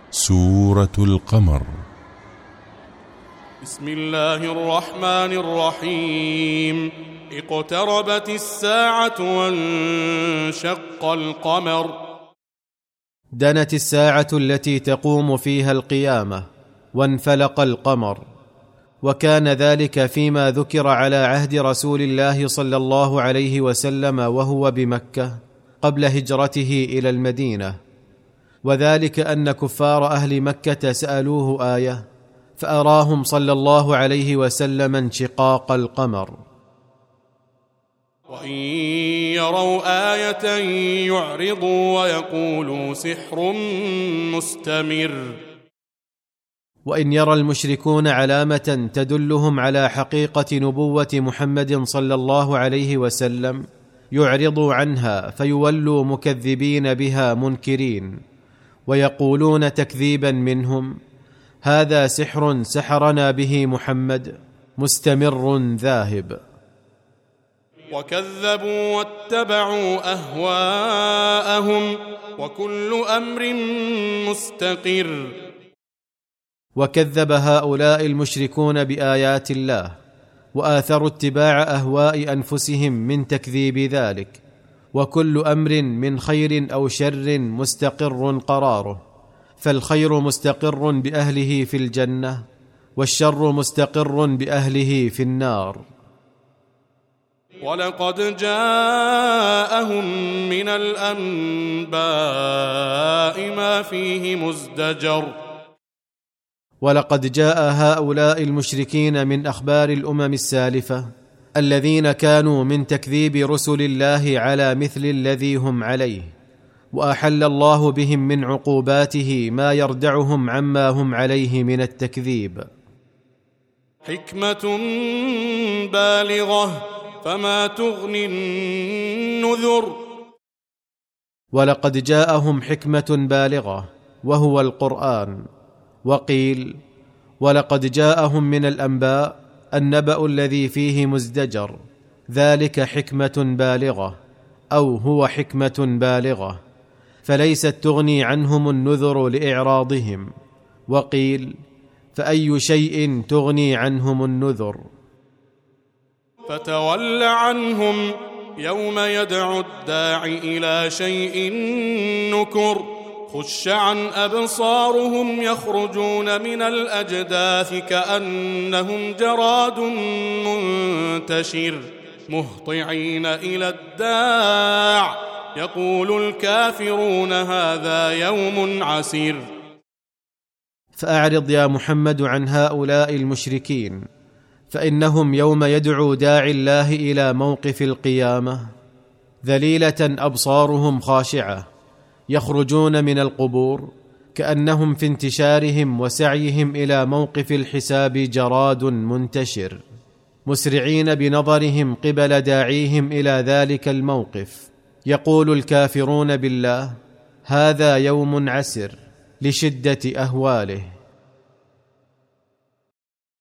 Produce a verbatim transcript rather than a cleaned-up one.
سورة القمر. بسم الله الرحمن الرحيم. اقتربت الساعة وانشق القمر. دنت الساعة التي تقوم فيها القيامة وانفلق القمر، وكان ذلك فيما ذكر على عهد رسول الله صلى الله عليه وسلم وهو بمكة قبل هجرته إلى المدينة، وذلك أن كفار أهل مكة سألوه آية فأراهم صلى الله عليه وسلم انشقاق القمر. وإن يروا آية يعرضوا ويقولوا سحر مستمر. وإن يرى المشركون علامة تدلهم على حقيقة نبوة محمد صلى الله عليه وسلم يعرضوا عنها فيولوا مكذبين بها منكرين، ويقولون تكذيبا منهم: هذا سحر سحرنا به محمد مستمر ذاهب. وكذبوا واتبعوا أهواءهم وكل أمر مستقر. وكذب هؤلاء المشركون بآيات الله وآثروا اتباع أهواء أنفسهم من تكذيب ذلك، وكل أمر من خير أو شر مستقر قراره، فالخير مستقر بأهله في الجنة والشر مستقر بأهله في النار. ولقد جاءهم من الأنباء ما فيه مزدجر. ولقد جاء هؤلاء المشركين من أخبار الأمم السالفة الذين كانوا من تكذيب رسل الله على مثل الذي هم عليه، وأحل الله بهم من عقوباته ما يردعهم عما هم عليه من التكذيب. حكمة بالغة فما تغني النذر. ولقد جاءهم حكمة بالغة وهو القرآن. وقيل: ولقد جاءهم من الأنباء النبأ الذي فيه مزدجر، ذلك حكمة بالغة أو هو حكمة بالغة، فليست تغني عنهم النذر لإعراضهم. وقيل: فأي شيء تغني عنهم النذر؟ فتول عنهم يوم يدعو الداع إلى شيء نكر. خش عن أبصارهم يخرجون من الأجداث كأنهم جراد منتشر مهطعين إلى الداع يقول الكافرون هذا يوم عسير. فأعرض يا محمد عن هؤلاء المشركين، فإنهم يوم يدعو داعي الله إلى موقف القيامة ذليلة أبصارهم خاشعة، يخرجون من القبور كأنهم في انتشارهم وسعيهم إلى موقف الحساب جراد منتشر، مسرعين بنظرهم قبل داعيهم إلى ذلك الموقف. يقول الكافرون بالله: هذا يوم عسر لشدة أهواله.